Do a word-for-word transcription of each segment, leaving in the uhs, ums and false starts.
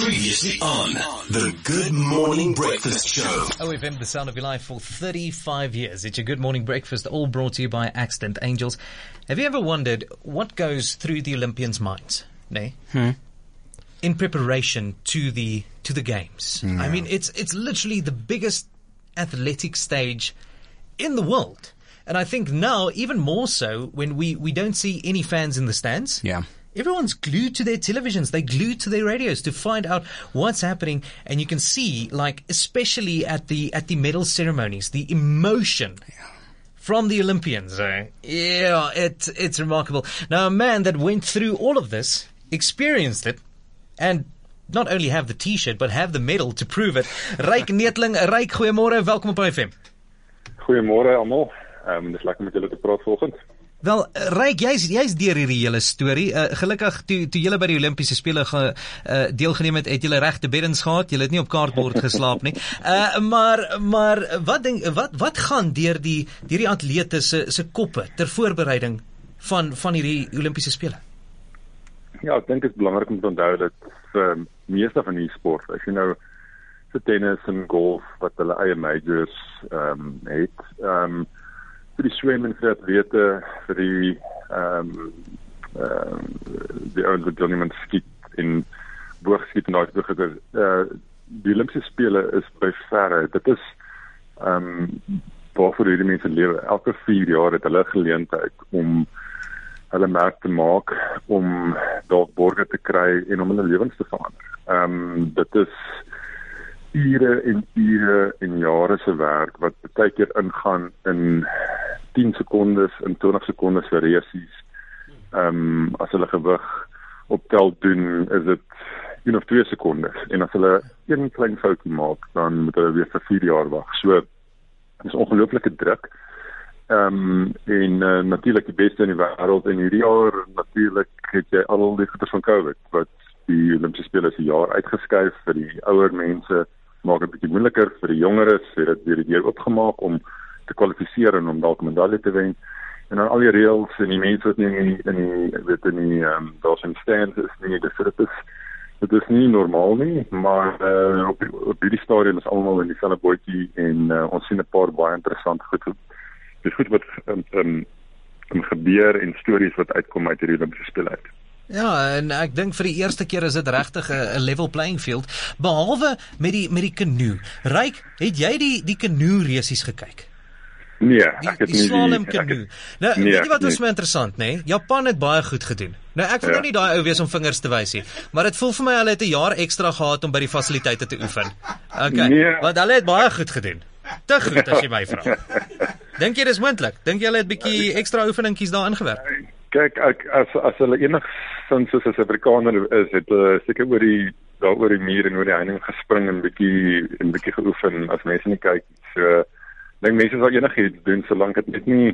Previously on the Good Morning Breakfast Show. O F M, the sound of your life for thirty-five years. It's your Good Morning Breakfast, all brought to you by Accident Angels. Have you ever wondered what goes through the Olympians' minds, Nay? Hmm. In preparation to the to the games? Yeah. I mean, it's it's literally the biggest athletic stage in the world. And I think now, even more so, when we, we don't see any fans in the stands. Yeah. Everyone's glued to their televisions. They're glued to their radios to find out what's happening. And you can see, like, especially at the at the medal ceremonies, the emotion yeah. from the Olympians. Eh? Yeah, it, it's remarkable. Now, a man that went through all of this, experienced it, and not only have the T-shirt, but have the medal to prove it. Ryk Neethling. Ryk, goeiemôre. Welkom op O F M. Goeiemôre almal. Ehm um, dis lekker met julle te praat vanoggend. Wel, Ryk, jy's jy's deur hierdie hele storie. Uh, gelukkig toe toe julle by die Olimpiese spele ge, uh, deelgeneem het, het julle regte beddens gehad. Julle het nie op kaartbord geslaap nie. Uh, maar maar wat dink wat wat gaan deur die deur die atlete se se koppe ter voorbereiding van van hierdie Olimpiese spele? Ja, ek dink dit is belangrik om te onthou dat vir um, meeste van die sport, as jy nou vir tennis en golf wat hulle eie majors ehm um, het, ehm um, vir die swem en vir die atlete, vir die ehm um, ehm um, die ouens wat dan iemand skiet en boogskiet en daai begin uh, die Olympiese spele is by verre. Dit is ehm um, waarvoor hierdie mense lewe. Elke vier jaar het hulle geleentheid om hulle merk te maak, om dalk borge te kry en om hulle lewens te verander. Ehm um, dit is ure en ure en jare se werk wat baie keer ingaan in tien sekondes, in twintig sekondes vir resies. Ehm um, as hulle gewig optel doen, is dit een of twee sekondes. En as hulle een klein foutjie maak, dan moet hulle weer vir vier jaar wag. So dis ongelooflike druk. Ehm um, en uh, natuurlik die beste in die wêreld en hierdie jaar natuurlik het jy al die goeders van COVID wat die Olympiese spele se jaar uitgeskuif vir die ouer mense, maak dit bietjie moeiliker vir die jongeres, het dit weer die deur oopgemaak om te kwalifiseer en om dalk 'n medalje te wen. En dan al die reëls en die mense wat nie in die, in die weet in die ehm um, daar's in stands is nie, dis dit is dit is nie normaal nie, maar uh, op op hierdie stadium is almal in dieselfde bootjie en uh, ons sien 'n paar baie interessante goed. Dis goed wat um, um, um, gebeur en stories wat uitkom uit hierdie Olympiese spele uit. Ja, en ek dink vir die eerste keer is dit regtig 'n level playing field, behalwe met die met die kanoe. Ryk, het jy die die kanoe resies gekyk? Nee, die, ek het die nie slalom die kanoe. Nou, nee, weet jy wat nee. ons my interessant, nê? Nee? Japan het baie goed gedoen. Nou ek wil ja. nou nie daai ou wees om vingers te wys nie, maar dit voel vir my hulle het 'n jaar ekstra gehad om by die fasiliteite te oefen. Okay. Nee. Want hulle het baie goed gedoen. Te goed as jy my vra. Dink jy dis moontlik? Dink jy hulle het bietjie ekstra oefeningkies daar ingewerk? Kyk, ek, as as hulle enigsins soos 'n Suid-Afrikaner is, het hulle seker oor die daar oor die muur en oor die heining gespring en bietjie en bietjie geoefen as mense nie kyk. So dink mense sal enigiets doen solank dit net nie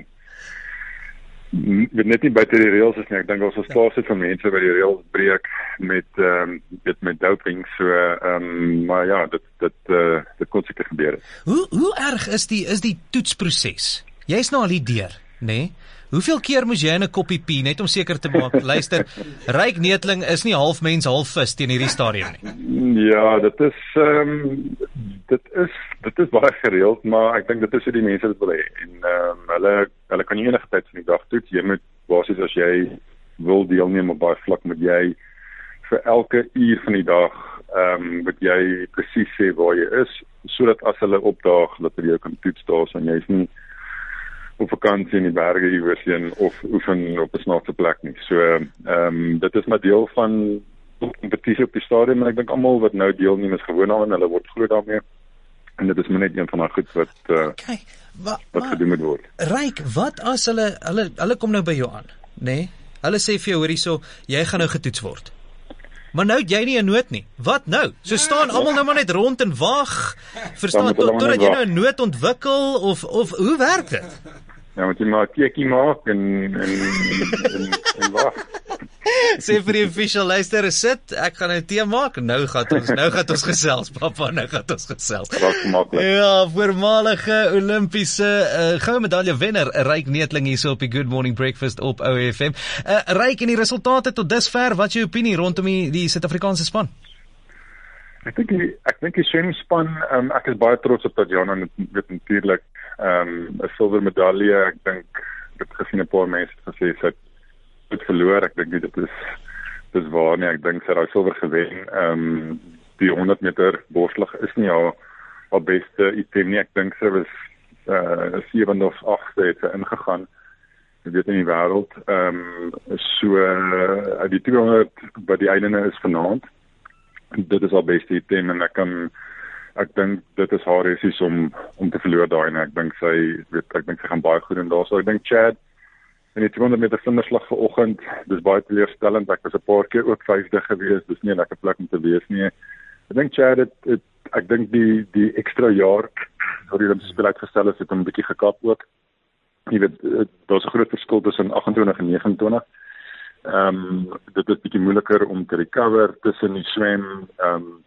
net nie buite die reëls is nie. Ek dink ons is klaar sit van mense wat die reëls breek met ehm um, met met doping. So ehm um, maar ja, dit dit uh, dit kon seker gebeur. Hoe hoe erg is die is die toetsproses? Jy's nou al hier deur, nê? Nee? Hoeveel keer moes jy in 'n koppie pee net om seker te maak, luister, Ryk Neethling is nie half mens half vis teen hierdie stadium nie. Ja, dit is ehm um, dit is dit is baie gereeld, maar ek dink dit is hoe die mense dit wil hê. En ehm um, hulle hulle kan nie enige tyd van die dag toets. Jy moet basies as jy wil deelneem op baie vlak, moet jy vir elke uur van die dag ehm um, moet jy presies sê waar jy is, sodat as hulle opdaag dat hulle jou kan toets daar, so jy's nie op vakansie in die berge iewers heen of oefen op 'n snaakse plek nie. So ehm um, dit is maar deel van kompetisie op die stadium en ek dink almal wat nou deelneem is gewoon daarin, hulle word groot daarmee. En dit is maar net een van daai goed wat uh, okay, wa, wat maar, gedoen moet word. Ryk, wat as hulle hulle hulle kom nou by jou aan, nê? Nee? Hulle sê vir jou hoor hierso, jy gaan nou getoets word. Maar nou het jy nie 'n noot nie. Wat nou? So staan almal nou maar net rond en wag. Verstaan tot totdat jy nou 'n noot ontwikkel of of hoe werk dit? Ja, moet jy maar 'n teekie maak en en en, en wag. Sê vir die official luister, sit, ek gaan 'n tee maak. Nou gaan ons nou gaan ons gesels, pappa, nou gaan ons gesels. Ja, voormalige Olimpiese uh, goue medalje wenner Ryk Neethling hier so op die Good Morning Breakfast op O F M. Uh, Ryk, en die resultate tot dusver, wat is jou opinie rondom die, die Suid-Afrikaanse span? Ek dink die, ek dink die swemspan, um, ek is baie trots op Tatjana, en dit weet natuurlik um, 'n silwer medalje. Ek dink ek het gesien 'n paar mense het gesê sy het verloor. Ek dink dit is dis waar nie. Ek dink sy het daai silwer gewen. Um, die honderd meter borslig is nie haar haar beste item nie. Ek dink sy was uh, sewende of agste het sy ingegaan. Ek weet in die wêreld. Um, so uh, die tweehonderd by die einde is vanaand. Dit is haar beste item en ek kan ek dink dit is haar resies om om te verloor daai en ek dink sy weet ek dink sy gaan baie goed doen daarso. Ek dink Chad in die tweehonderd meter vlinderslag vanoggend, dis baie teleurstellend. Ek was 'n paar keer ook vyfde gewees. Dis nie 'n lekker plek om te wees nie. Ek dink Chad het, het ek dink die die ekstra jaar wat hy dan speel uitgestel is, het hom 'n bietjie gekap ook. Jy weet daar's 'n groot verskil tussen agt en twintig en nege en twintig. Ehm um, dit is bietjie moeiliker om te recover tussen die swem. Ehm um,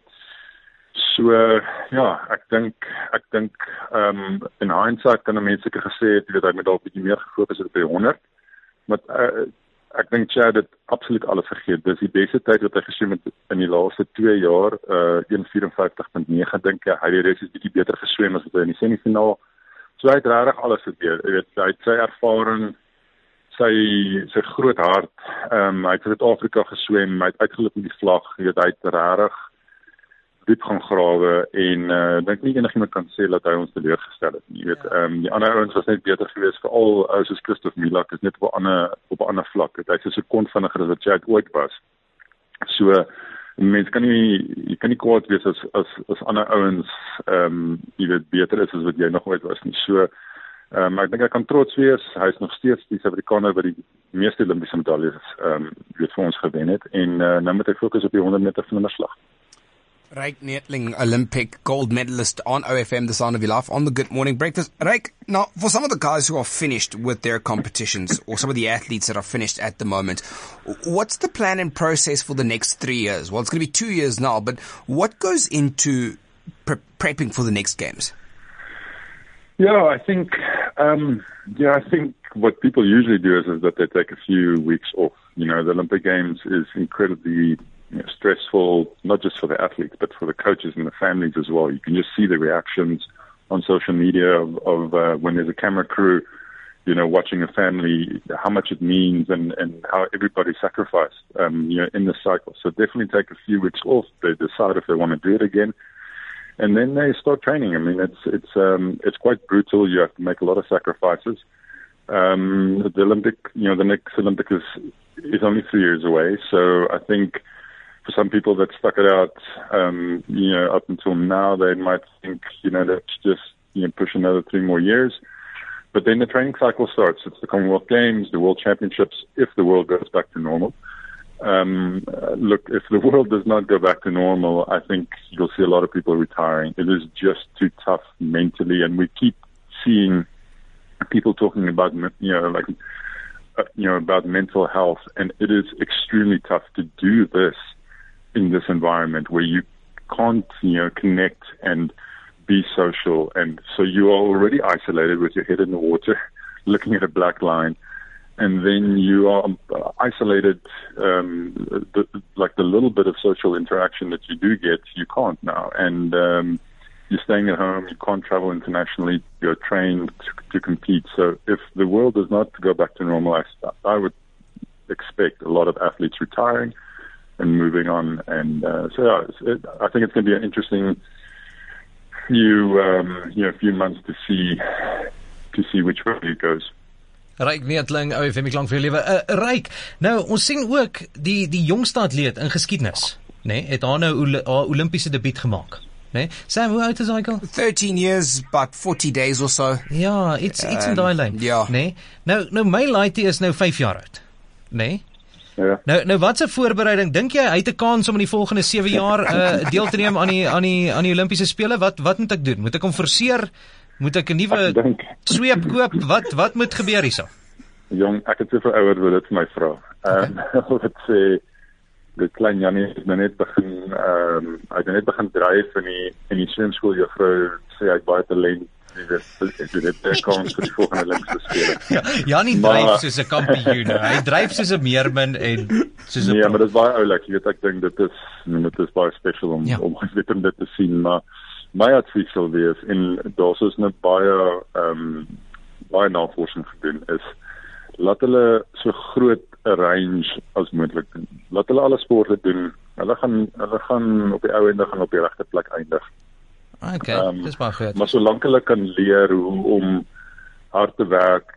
so ja, ek dink ek dink ehm um, in hindsight kan mense seker gesê het jy weet hy moet dalk bietjie meer gefokus het op die honderd. Maar uh, ek dink Chad het absoluut alles gegee. Dis die beste tyd wat hy geswem het in die laaste twee jaar, uh een vyf vier nege dink ek. Hy het die res is bietjie beter geswem as wat hy in die semifinaal. So hy het regtig alles gegee. Jy weet hy het sy ervaring, sy sy groot hart. Ehm um, hy het vir Suid-Afrika geswem, hy het uitgeloop met die vlag, jy weet hy het regtig diep gaan grawe en uh, dink nie enigiemand kan sê dat hy ons teleurgestel het nie. Jy weet, ehm um, die ander ouens was net beter geweest, veral ou soos Christoph Milak is net op 'n ander op 'n ander vlak. Hy's 'n sekond vinniger as wat Chad ooit was. So mense kan nie jy kan nie kwaad wees as as as ander ouens ehm um, jy weet beter is as wat jy nog ooit was nie. So Um, ek dink hy kan trots wees. Hy is nog steeds die Suid-Afrikaner wat die meeste Olimpiese medaljes um, weet vir ons gewen het. En uh, nou moet hy fokus op die honderd meter vlinderslag. Ryk Neethling, Olympic gold medalist on O F M, the sound of your life, on the Good Morning Breakfast. Ryk, now, for some of the guys who are finished with their competitions, or some of the athletes that are finished at the moment, what's the plan and process for the next three years? Well, it's going to be two years now, but what goes into pre- prepping for the next games? Yeah, I think, um, yeah, I think what people usually do is, is that they take a few weeks off. You know, the Olympic Games is incredibly you know, stressful, not just for the athletes, but for the coaches and the families as well. You can just see the reactions on social media of, of uh, when there's a camera crew, you know, watching a family, how much it means and, and how everybody sacrificed, um, you know, in the cycle. So definitely take a few weeks off. They decide if they want to do it again. And then they start training. I mean, it's it's um, it's quite brutal. You have to make a lot of sacrifices. Um, the Olympic, you know, the next Olympic is is only three years away. So I think for some people that stuck it out, um, you know, up until now, they might think, you know, let's just you know push another three more years. But then the training cycle starts. It's the Commonwealth Games, the World Championships, if the world goes back to normal. Um, uh, look, if the world does not go back to normal, I think you'll see a lot of people retiring. It is just too tough mentally, and we keep seeing people talking about, you know, like, uh, you know, about mental health, and it is extremely tough to do this in this environment where you can't, you know, connect and be social, and so you are already isolated with your head in the water, looking at a black line. And then you are isolated, um, the, like the little bit of social interaction that you do get, you can't now. And um, you're staying at home, you can't travel internationally, you're trained to, to compete. So if the world does not go back to normal, I, I would expect a lot of athletes retiring and moving on. And uh, so yeah, it, I think it's going to be an interesting few, um, you know, few months to see, to see which way it goes. Ryk Neethling, O F M klank vir jou lewe. Uh, Ryk, nou ons sien ook die die jongste atleet in geskiedenis, nê, nee, het haar nou haar Olimpiese debuut gemaak, nê? Nee? Sam, hoe oud is hy? thirteen years, about forty days or so. Ja, iets iets um, in daai lyn, ja. Nê? Nee? Nou nou my laaitjie is nou vyf jaar oud, nê? Nee? Ja. Nou nou wat 'n voorbereiding dink jy hy het 'n kans om in die volgende sewe jaar uh, deel te neem aan die aan die aan die Olimpiese spele? Wat wat moet ek doen? Moet ek hom forceer? Moet ek 'n nuwe sweep koop? Wat wat moet gebeur hierso? Jong, ek het soveel ouer wil dit vir my vra. Ehm um, wat sê die klein Jannie het net begin ehm um, hy het net begin dryf in die in die swemskool. Juffrou sê hy het baie talent. jy weet, jy het 'n kans vir die volgende Olympiese spele. Ja, Janie Maar- dryf soos 'n kampioen. Hy dryf soos 'n meermin en soos 'n Nee, maar dit is baie oulik. Jy weet, ek dink dit is dit is baie special om Ja. om weet om dit te sien, maar my advies sal wees en daar's is net baie ehm um, baie navorsing gedoen is laat hulle so groot 'n range as moontlik doen. Laat hulle alle sporte doen. Hulle gaan hulle gaan op die ou ende gaan op die regte plek eindig. Okay, Ehm, dis baie goed. Maar solank hulle kan leer hoe om hard te werk,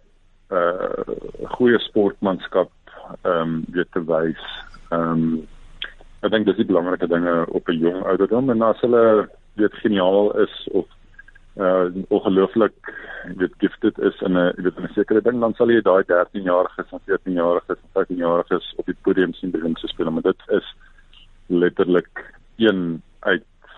uh goeie sportmanskap ehm um, weet te wys. Ehm um, ek dink dis die belangrike dinge op 'n jong ouderdom en as hulle weet geniaal is of uh ongelooflik weet gifted is in 'n weet in 'n sekere ding, dan sal jy daai dertien-jariges en veertien-jariges en vyftien-jariges op die podium sien begin te speel, maar dit is letterlik een uit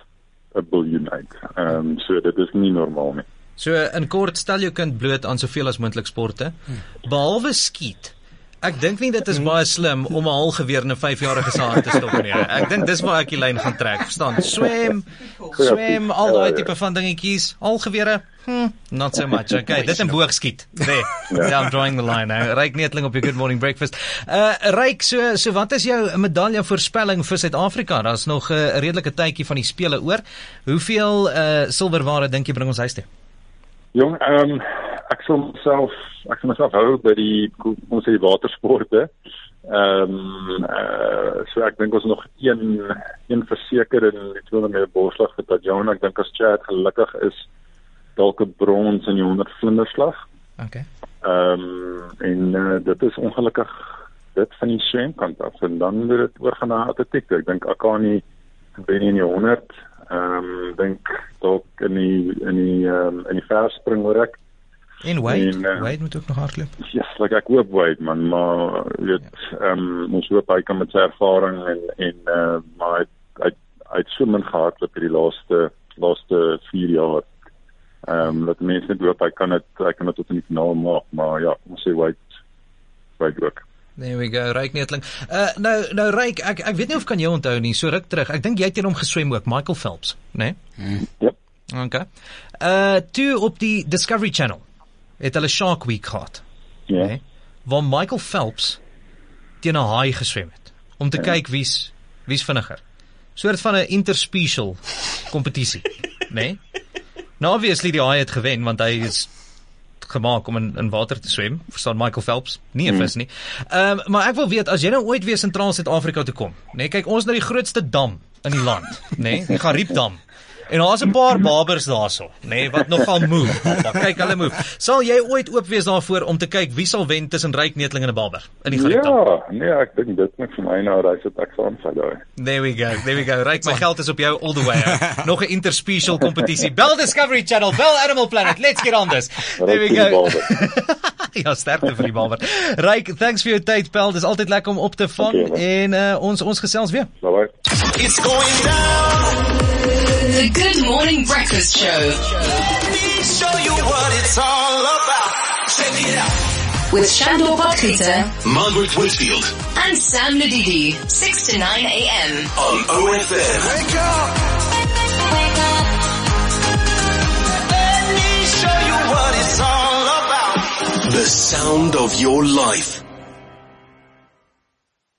'n biljoen uit. Ehm um, so dit is nie normaal nie. So in kort, stel jou kind bloot aan soveel as moontlik sporte, behalwe skiet. Ek dink nie dit is baie slim om 'n halgeweer in 'n vyfjarige se hand te stop nie. Ek dink dis waar ek die lyn gaan trek, verstaan? Swem, swem, al daai tipe van dingetjies, halgewere, hm, not so much. Okay, dit en boogskiet. There. Yeah, I'm drawing the line now. Ryk Neethling op jou Good Morning Breakfast. Uh Ryk, so so wat is jou medalje voorspelling vir Suid-Afrika? Daar's nog 'n uh, redelike tydjie van die spele oor. Hoeveel uh silwerware dink jy bring ons huis toe? Jong, ehm um, ek sal myself ek sal myself hou by die kom ons sê die watersporte. Ehm um, uh, so ek dink ons nog een een verseker in die tweehonderd meter borslag vir Tatjana. Ek dink as Chad gelukkig is dalk 'n brons in die honderd vlinderslag. Okay. Ehm um, en uh, dit is ongelukkig dit van die swemkant af en dan moet dit oorgaan na atletiek. Ek dink Akani wen in die honderd. Ehm um, dink dalk in die in die ehm um, in die verspring hoor ek. En Wade, En, uh, Wade moet ook nog hardloop. Ja, yes, like ek hoop Wade man, maar weet ehm um, ons hoop hy kan met sy ervaring en en uh, maar hy hy hy het so min gehardloop vir die laaste laaste vier jaar. Ehm um, dat mense net hoop hy kan dit hy kan dit tot in die finaal maak, maar ja, ons sê Wade Wade ook. There we go, Ryk Neethling. Uh nou nou Ryk, ek ek weet nie of kan jy onthou nie, so ruk terug. Ek dink jy het teen hom geswem ook, Michael Phelps, né? Nee? Ja. Okay. Uh toe op die Discovery Channel het hulle Shark Week gehad. Ja. Nee? Waar Michael Phelps teen 'n haai geswem het om te ja. kyk wie's wie's vinniger. Soort van 'n interspecial kompetisie, né? Nee? Nou obviously die haai het gewen want hy is gemaak om in, in water te swem, verstaan Michael Phelps, nie 'n Hmm. vis nie. Ehm um, maar ek wil weet as jy nou ooit weer sentraal Suid-Afrika toe kom, nê, nee, kyk ons na die grootste dam in die land, nê, nee, die Gariepdam. En daar's 'n paar barbers daarso, nê, nee, wat nogal move. Maar kyk hulle move. Sal jy ooit oop wees daarvoor om te kyk wie sal wen tussen Ryk Neethling en 'n barber in die Gariepdam? Ja, nee, ek dink dit net vir my nou reis het ek saam sy daai. There we go, there we go. Ryk, my geld is op jou all the way. Nog 'n interspecial kompetisie. Bel Discovery Channel, bel Animal Planet. Let's get on this. There we go. Ja, sterkte vir die barber. Ryk, thanks vir jou tyd, pel. Dis altyd lekker om op te vang okay, en uh, ons ons gesels weer. Bye. It's going down. The Good Morning Breakfast Show. Let me show you what it's all about. Check it out. With Shandor Potgieter, Margaret Whitfield and Sam Ladidi, six to nine a.m. on O F M. Wake up. Wake up. Let me show you what it's all about. The sound of your life.